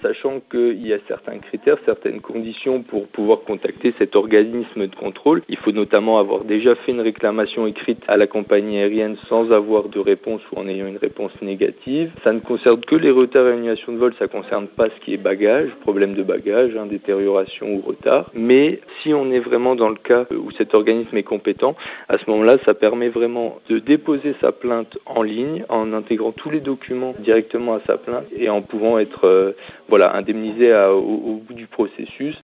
sachant qu'il y a certains critères, certaines conditions pour pouvoir contacter cet organisme de contrôle. Il faut notamment avoir déjà fait une réclamation écrite à la compagnie aérienne sans avoir de réponse ou en ayant une réponse négative. Ça ne concerne que les retards et annulations de vol, ça ne concerne pas ce qui est bagages, problème de bagages, détérioration ou retard. Mais si on est vraiment dans le cas où cet organisme est compétent, à ce moment-là, ça permet vraiment de déposer sa plainte en ligne en intégrant tous les documents directement à sa plainte et en pouvant être indemnisé au bout du processus.